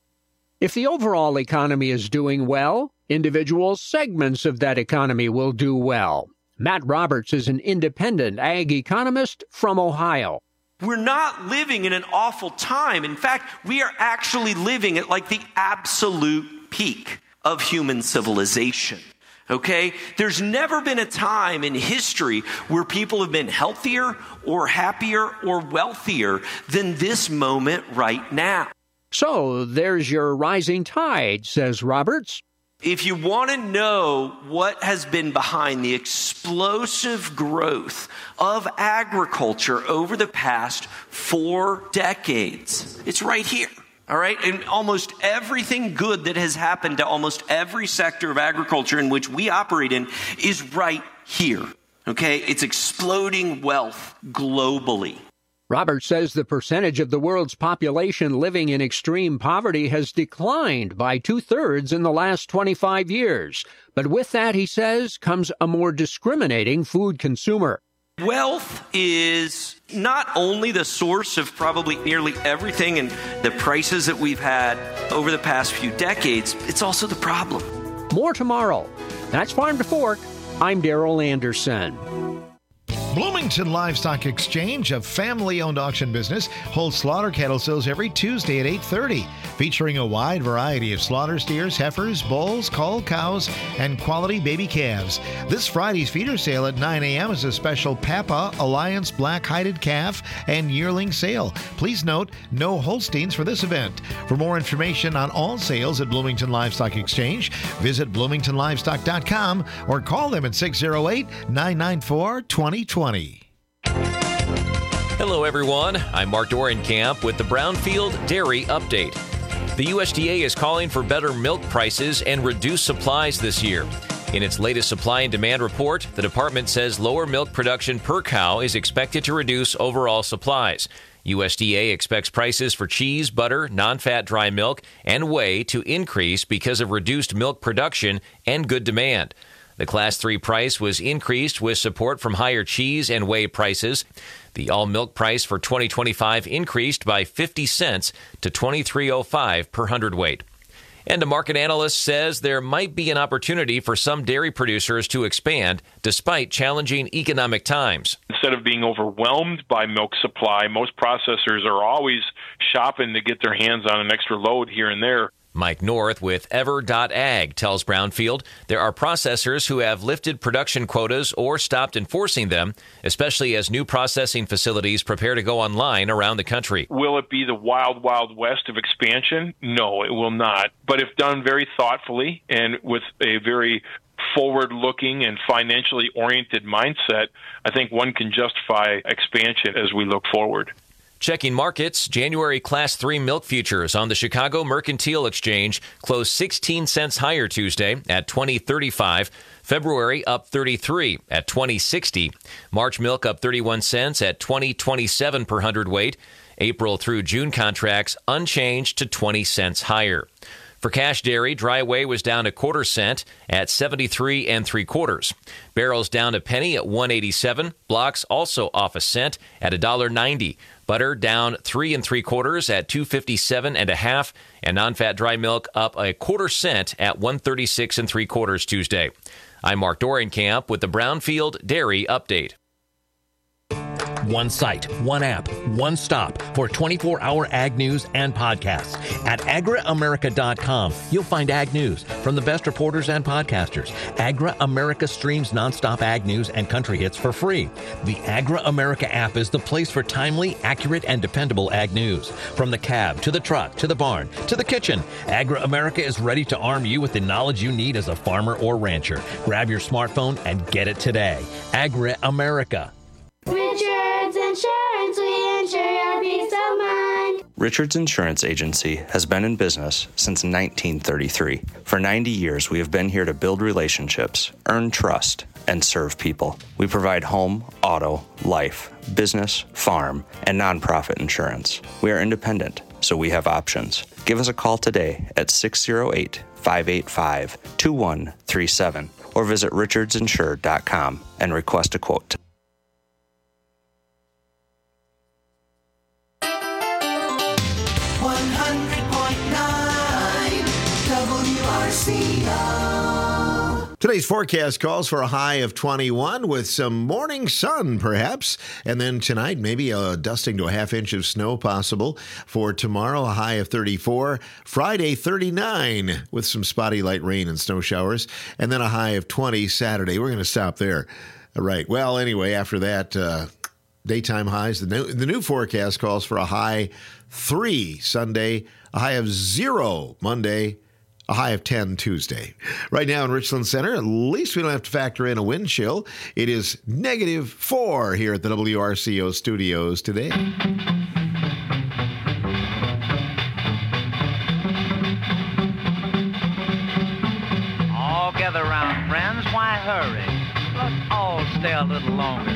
If the overall economy is doing well, individual segments of that economy will do well. Matt Roberts is an independent ag economist from Ohio. We're not living in an awful time. In fact, we are actually living at like the absolute peak of human civilization. Okay? There's never been a time in history where people have been healthier or happier or wealthier than this moment right now. So there's your rising tide, says Roberts. If you want to know what has been behind the explosive growth of agriculture over the past four decades, it's right here. All right. And almost everything good that has happened to almost every sector of agriculture in which we operate in is right here. Okay. It's exploding wealth globally. Roberts says the percentage of the world's population living in extreme poverty has declined by two-thirds in the last twenty-five years. But with that, he says, comes a more discriminating food consumer. Wealth is not only the source of probably nearly everything and the prices that we've had over the past few decades, it's also the problem. More tomorrow. That's Farm to Fork. I'm Darrell Anderson. Bloomington Livestock Exchange, a family-owned auction business, holds slaughter cattle sales every Tuesday at eight thirty, featuring a wide variety of slaughter steers, heifers, bulls, cull cows, and quality baby calves. This Friday's feeder sale at nine a.m. is a special Papa Alliance black-hided calf and yearling sale. Please note, no Holsteins for this event. For more information on all sales at Bloomington Livestock Exchange, visit bloomington livestock dot com or call them at six oh eight, nine nine four, two oh two oh. Hello, everyone. I'm Mark Dorenkamp with the Brownfield Dairy Update. The U S D A is calling for better milk prices and reduced supplies this year. In its latest supply and demand report, the department says lower milk production per cow is expected to reduce overall supplies. U S D A expects prices for cheese, butter, non-fat dry milk, and whey to increase because of reduced milk production and good demand. The Class three price was increased with support from higher cheese and whey prices. The all-milk price for twenty twenty-five increased by fifty cents to twenty-three oh five per hundredweight. And a market analyst says there might be an opportunity for some dairy producers to expand despite challenging economic times. Instead of being overwhelmed by milk supply, most processors are always shopping to get their hands on an extra load here and there. Mike North with Ever dot ag tells Brownfield there are processors who have lifted production quotas or stopped enforcing them, especially as new processing facilities prepare to go online around the country. Will it be the wild, wild west of expansion? No, it will not. But if done very thoughtfully and with a very forward-looking and financially oriented mindset, I think one can justify expansion as we look forward. Checking markets, January Class three milk futures on the Chicago Mercantile Exchange closed sixteen cents higher Tuesday at twenty thirty-five. February up thirty-three at twenty sixty. March milk up thirty-one cents at twenty twenty-seven per hundredweight. April through June contracts unchanged to twenty cents higher. For cash dairy, dry whey was down a quarter cent at seventy-three and three quarters. Barrels down a penny at one eighty-seven. Blocks also off a cent at one dollar ninety. Butter down three and three quarters at two fifty-seven and a half, and non-fat dry milk up a quarter cent at one thirty-six and three quarters Tuesday. I'm Mark Dorenkamp with the Brownfield Dairy Update. One site, one app, one stop for twenty-four hour ag news and podcasts. At agra america dot com, you'll find ag news from the best reporters and podcasters. Agra America streams nonstop ag news and country hits for free. The Agra America app is the place for timely, accurate, and dependable ag news. From the cab, to the truck, to the barn, to the kitchen, Agra America is ready to arm you with the knowledge you need as a farmer or rancher. Grab your smartphone and get it today. Agra America. Richards Insurance, we insure your peace of mind. Richards Insurance Agency has been in business since nineteen thirty-three. For ninety years, we have been here to build relationships, earn trust, and serve people. We provide home, auto, life, business, farm, and nonprofit insurance. We are independent, so we have options. Give us a call today at six oh eight, five eight five, two one three seven or visit richards insure dot com and request a quote. one hundred point nine W R C O. Today's forecast calls for a high of twenty-one with some morning sun, perhaps. And then tonight, maybe a dusting to a half inch of snow possible. For tomorrow, a high of thirty-four. Friday, thirty-nine with some spotty light rain and snow showers. And then a high of twenty Saturday. We're going to stop there. All right. Well, anyway, after that, uh, daytime highs. The new, the new forecast calls for a high three Sunday, a high of zero Monday, a high of ten Tuesday. Right now in Richland Center, at least we don't have to factor in a wind chill. It is negative four here at the W R C O studios today. All gather round, friends. Why hurry? Let's all stay a little longer.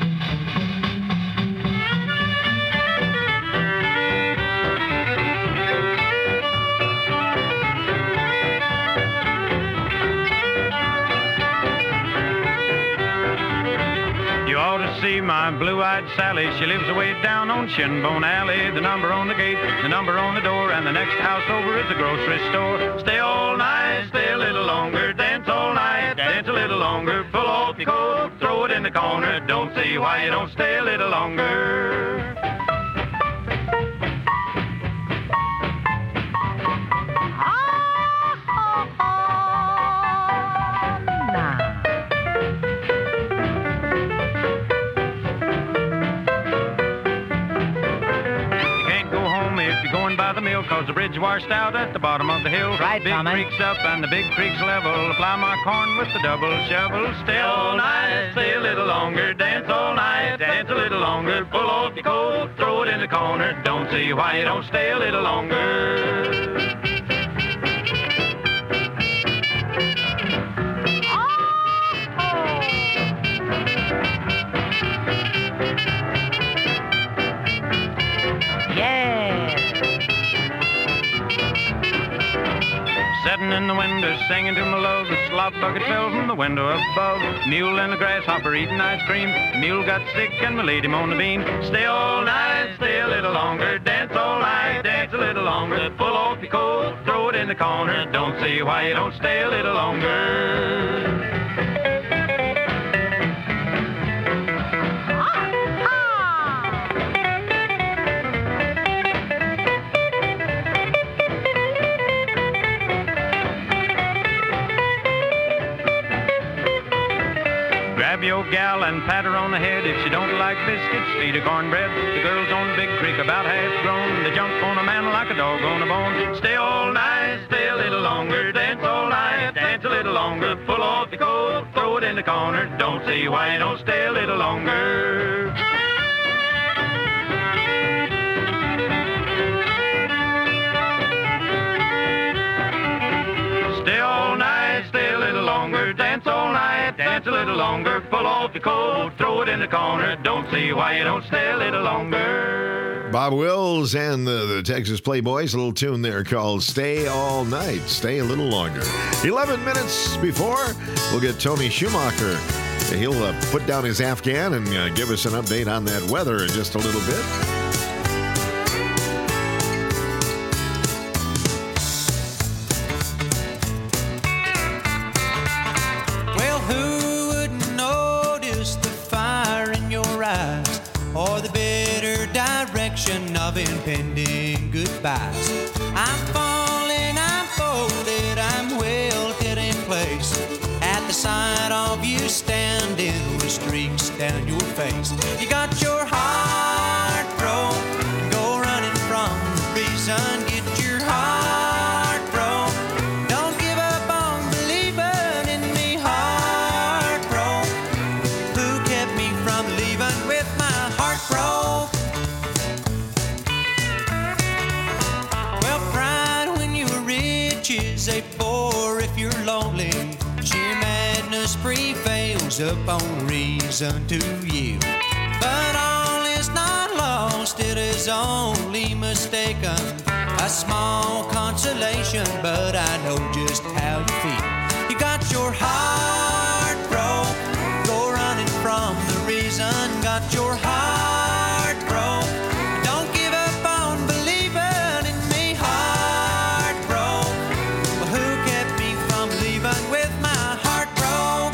You ought to see my blue-eyed Sally. She lives away down on Shinbone Alley. The number on the gate, the number on the door, and the next house over is a grocery store. Stay all night, stay a little longer, dance all night, dance a little longer. Pull off your coat, throw it in the corner. Don't see why you don't stay a little longer. Cause the bridge washed out at the bottom of the hill. Right, big Tommy. creek's up and the big creek's level. Plow my corn with the double shovel. Stay all night, stay a little longer. Dance all night, dance a little longer. Pull off your coat, throw it in the corner. Don't see why you don't stay a little longer. Sitting in the window, singing to my love. The slop bucket fell from the window above. Mule and the grasshopper eating ice cream. The mule got sick and we laid him on the beam. Stay all night, stay a little longer. Dance all night, dance a little longer. Pull off your coat, throw it in the corner. Don't see why you don't stay a little longer. Grab your gal and pat her on the head. If she don't like biscuits, feed her cornbread. The girl's on Big Creek, about half grown. They jump on a man like a dog on a bone. Stay all night, stay a little longer. Dance all night, dance a little longer. Pull off your coat, throw it in the corner. Don't see why you don't stay a little longer. Stay all night, stay a little longer. Dance all night, dance a little longer. Pull off your coat, throw it in the corner. Don't see why you don't stay a little longer. Bob Wills and the, the Texas Playboys, a little tune there called Stay All Night, Stay a Little Longer. eleven minutes before, we'll get Tony Schumacher. He'll uh, put down his Afghan and uh, give us an update on that weather in just a little bit. anticipation of impending goodbyes. I'm falling, I'm folded, I'm wilted in place at the sight of you standing with streaks down your face. You got your heart broke, go running from the reason. Get your heart broke, don't give up on believing in me. Heart broke, who kept me from leaving with my heart broke? Well, pride when you were rich is a bore if you're lonely. Sheer madness prevails upon reason to yield. But all is not lost, it is only mistaken. A small consolation, but I know just how you feel. You got your heart broke, go running from the reason. Got your heart broke, don't give up on believing in me. Heart broke, well, who kept me from leaving with my heart broke?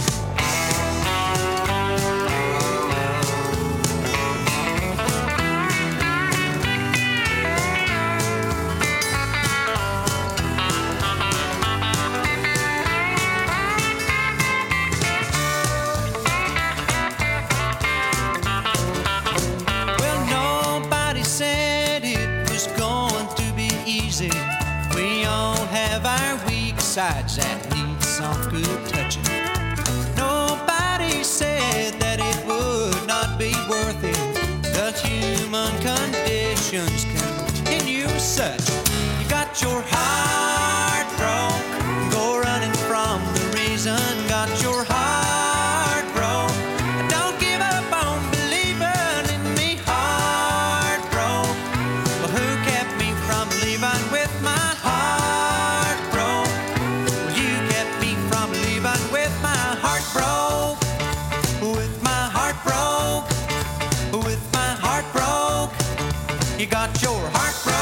Well, nobody said it was going to be easy. We all have our weak sides that need some good touching. Nobody said that it would not be worth it. The human conditions continue such. You got your heart broke, go running from the reason. Got your heart broke, don't give up on believing in me. Heart broke, well, who kept me from leaving with my heart broke? Well, you kept me from leaving with my heart broke. With my heart broke, with my heart broke. You got your heart broke.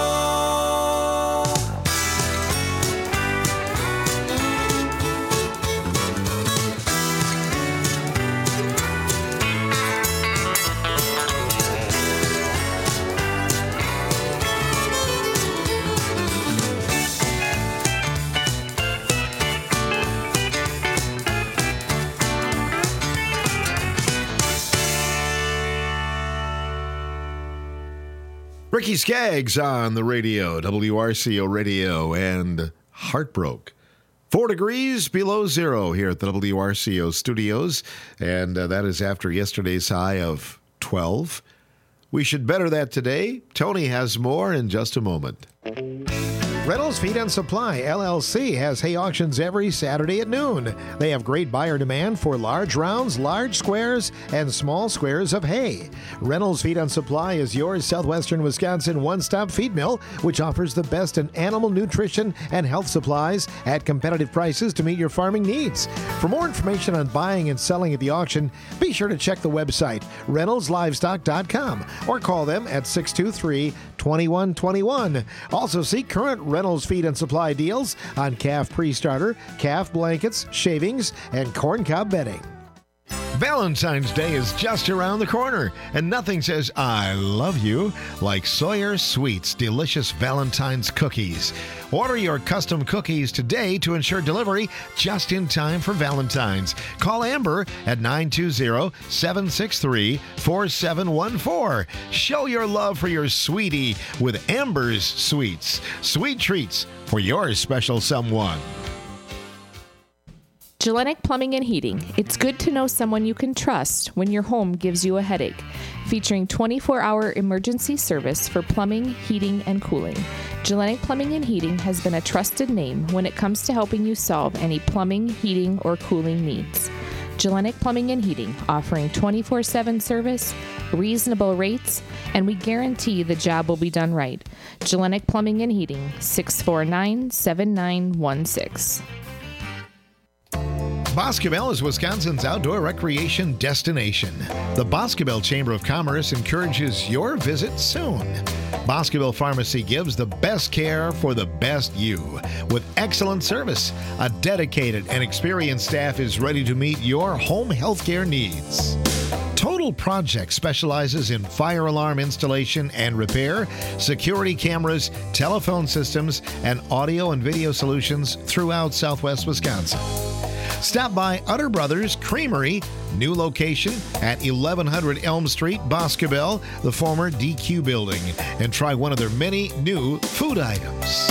Ricky Skaggs on the radio, W R C O Radio, and Heartbroke. Four degrees below zero here at the W R C O studios, and uh, that is after yesterday's high of twelve. We should better that today. Tony has more in just a moment. Reynolds Feed and Supply, L L C, has hay auctions every Saturday at noon. They have great buyer demand for large rounds, large squares, and small squares of hay. Reynolds Feed and Supply is your southwestern Wisconsin one-stop feed mill, which offers the best in animal nutrition and health supplies at competitive prices to meet your farming needs. For more information on buying and selling at the auction, be sure to check the website, reynolds livestock dot com, or call them at six two three, two one two one. Also see current Reynolds Feed and Supply deals on calf pre-starter, calf blankets, shavings, and corncob bedding. Valentine's Day is just around the corner, and nothing says I love you like Sawyer Sweets delicious Valentine's cookies. Order your custom cookies today to ensure delivery just in time for Valentine's. Call Amber at nine two zero, seven six three, four seven one four. Show your love for your sweetie with Amber's Sweets. Sweet treats for your special someone. Gillenic Plumbing and Heating. It's good to know someone you can trust when your home gives you a headache. Featuring twenty-four hour emergency service for plumbing, heating, and cooling. Gillenic Plumbing and Heating has been a trusted name when it comes to helping you solve any plumbing, heating, or cooling needs. Gillenic Plumbing and Heating, offering twenty-four seven service, reasonable rates, and we guarantee the job will be done right. Gillenic Plumbing and Heating, six four nine, seven nine one six. Boscobel is Wisconsin's outdoor recreation destination. The Boscobel Chamber of Commerce encourages your visit soon. Boscobel Pharmacy gives the best care for the best you. With excellent service, a dedicated and experienced staff is ready to meet your home health care needs. Total Total Project specializes in fire alarm installation and repair, security cameras, telephone systems, and audio and video solutions throughout Southwest Wisconsin. Stop by Utter Brothers Creamery, new location at eleven hundred Elm Street, Boscobel, the former D Q building, and try one of their many new food items.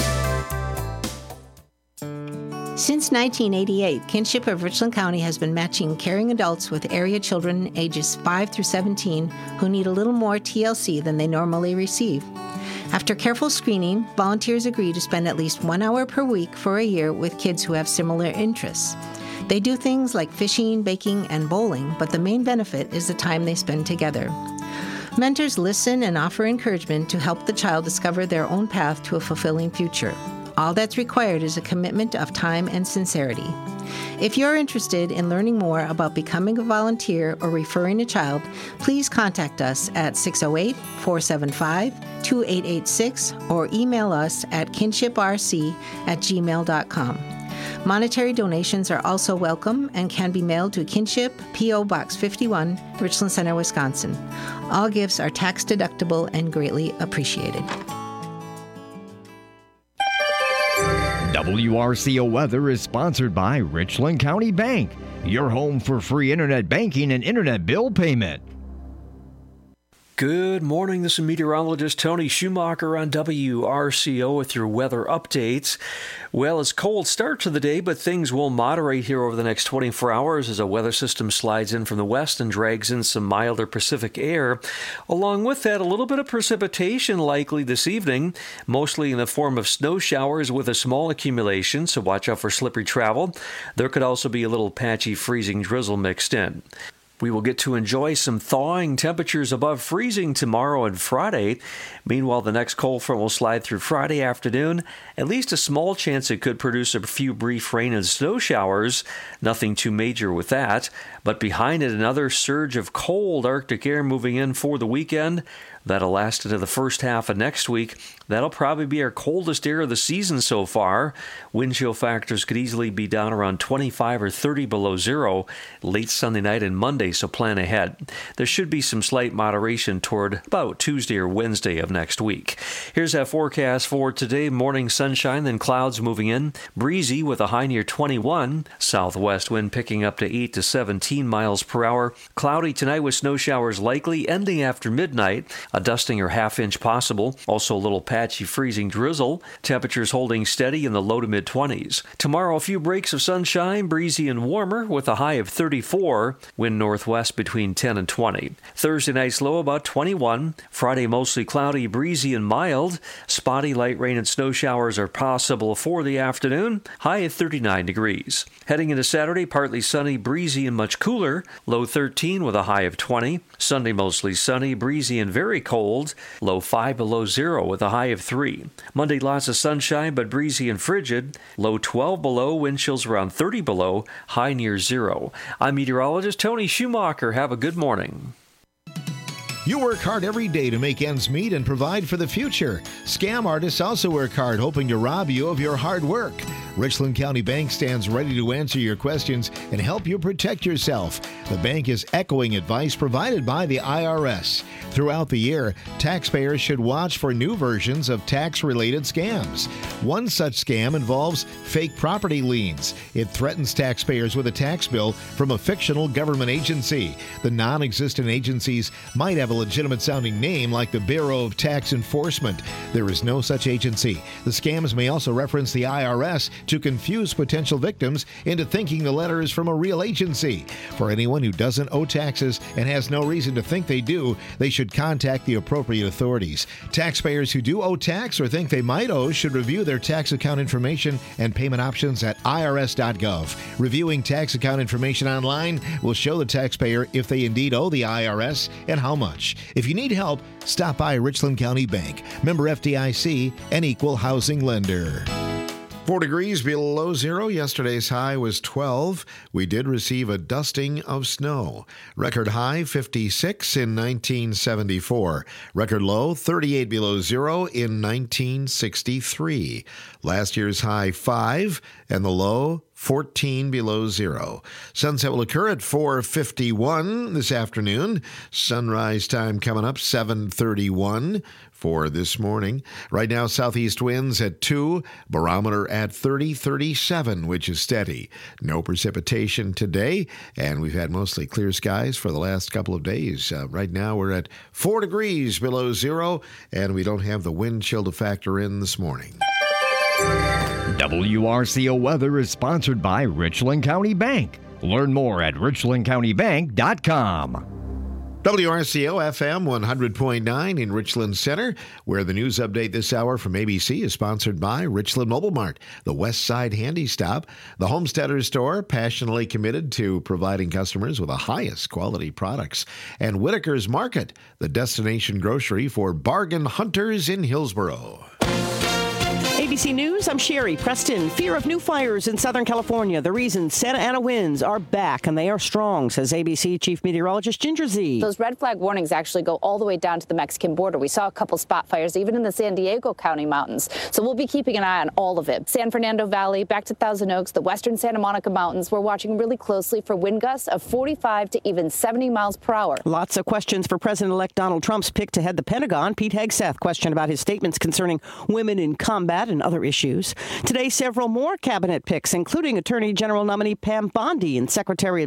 Since nineteen eighty-eight, Kinship of Richland County has been matching caring adults with area children ages five through seventeen who need a little more T L C than they normally receive. After careful screening, volunteers agree to spend at least one hour per week for a year with kids who have similar interests. They do things like fishing, baking, and bowling, but the main benefit is the time they spend together. Mentors listen and offer encouragement to help the child discover their own path to a fulfilling future. All that's required is a commitment of time and sincerity. If you're interested in learning more about becoming a volunteer or referring a child, please contact us at six oh eight, four seven five, two eight eight six or email us at kinship r c at gmail dot com. Monetary donations are also welcome and can be mailed to Kinship, P O. Box fifty-one, Richland Center, Wisconsin. All gifts are tax deductible and greatly appreciated. W R C O Weather is sponsored by Richland County Bank, your home for free internet banking and internet bill payment. Good morning. This is meteorologist Tony Schumacher on W R C O with your weather updates. Well, it's a cold start to the day, but things will moderate here over the next twenty-four hours as a weather system slides in from the west and drags in some milder Pacific air. Along with that, a little bit of precipitation likely this evening, mostly in the form of snow showers with a small accumulation, so watch out for slippery travel. There could also be a little patchy freezing drizzle mixed in. We will get to enjoy some thawing temperatures above freezing tomorrow and Friday. Meanwhile, the next cold front will slide through Friday afternoon. At least a small chance it could produce a few brief rain and snow showers. Nothing too major with that. But behind it, another surge of cold Arctic air moving in for the weekend. That'll last into the first half of next week. That'll probably be our coldest air of the season so far. Wind chill factors could easily be down around twenty-five or thirty below zero late Sunday night and Monday, so plan ahead. There should be some slight moderation toward about Tuesday or Wednesday of next week. Here's that forecast for today. Morning sunshine, then clouds moving in. Breezy with a high near twenty-one. Southwest wind picking up to eight to seventeen miles per hour. Cloudy tonight with snow showers likely ending after midnight. A dusting or half inch possible. Also a little patchy freezing drizzle. Temperatures holding steady in the low to mid twenties. Tomorrow a few breaks of sunshine, breezy and warmer with a high of thirty-four. Wind northwest between ten and twenty. Thursday night's low about twenty-one. Friday mostly cloudy, breezy and mild. Spotty light rain and snow showers are possible for the afternoon. High at thirty-nine degrees. Heading into Saturday, partly sunny, breezy and much cooler. Low thirteen with a high of twenty. Sunday mostly sunny, breezy and very cold. Low five below zero with a high of three. Monday lots of sunshine but breezy and frigid. Low twelve below, wind chills around thirty below, high near zero. I'm meteorologist Tony Schumacher. Have a good morning. You work hard every day to make ends meet and provide for the future. Scam artists also work hard, hoping to rob you of your hard work. Richland County Bank stands ready to answer your questions and help you protect yourself. The bank is echoing advice provided by the I R S. Throughout the year, taxpayers should watch for new versions of tax-related scams. One such scam involves fake property liens. It threatens taxpayers with a tax bill from a fictional government agency. The non-existent agencies might have a legitimate-sounding name like the Bureau of Tax Enforcement. There is no such agency. The scams may also reference the I R S to confuse potential victims into thinking the letter is from a real agency. For anyone who doesn't owe taxes and has no reason to think they do, they should contact the appropriate authorities. Taxpayers who do owe tax or think they might owe should review their tax account information and payment options at I R S dot gov. Reviewing tax account information online will show the taxpayer if they indeed owe the I R S and how much. If you need help, stop by Richland County Bank, member F D I C, and equal housing lender. Four degrees below zero. Yesterday's high was twelve. We did receive a dusting of snow. Record high fifty-six in nineteen seventy-four. Record low thirty-eight below zero in nineteen sixty-three. Last year's high five and the low fourteen below zero. Sunset will occur at four fifty-one this afternoon. Sunrise time coming up seven thirty-one for this morning. Right now, southeast winds at two, barometer at thirty thirty-seven, which is steady. No precipitation today, and we've had mostly clear skies for the last couple of days. Uh, right now, we're at four degrees below zero, and we don't have the wind chill to factor in this morning. W R C O Weather is sponsored by Richland County Bank. Learn more at richland county bank dot com. W R C O F M one hundred point nine in Richland Center, where the news update this hour from A B C is sponsored by Richland Mobile Mart, the West Side Handy Stop, the Homesteaders Store, passionately committed to providing customers with the highest quality products, and Whitaker's Market, the destination grocery for bargain hunters in Hillsboro. A B C News, I'm Sherry Preston. Fear of new fires in Southern California. The reason Santa Ana winds are back, and they are strong, says A B C Chief Meteorologist Ginger Zee. Those red flag warnings actually go all the way down to the Mexican border. We saw a couple spot fires even in the San Diego County mountains. So we'll be keeping an eye on all of it. San Fernando Valley, back to Thousand Oaks, the western Santa Monica Mountains. We're watching really closely for wind gusts of forty-five to even seventy miles per hour. Lots of questions for President-elect Donald Trump's pick to head the Pentagon. Pete Hegseth questioned about his statements concerning women in combat and other issues. Today, several more cabinet picks, including Attorney General nominee Pam Bondi and Secretary of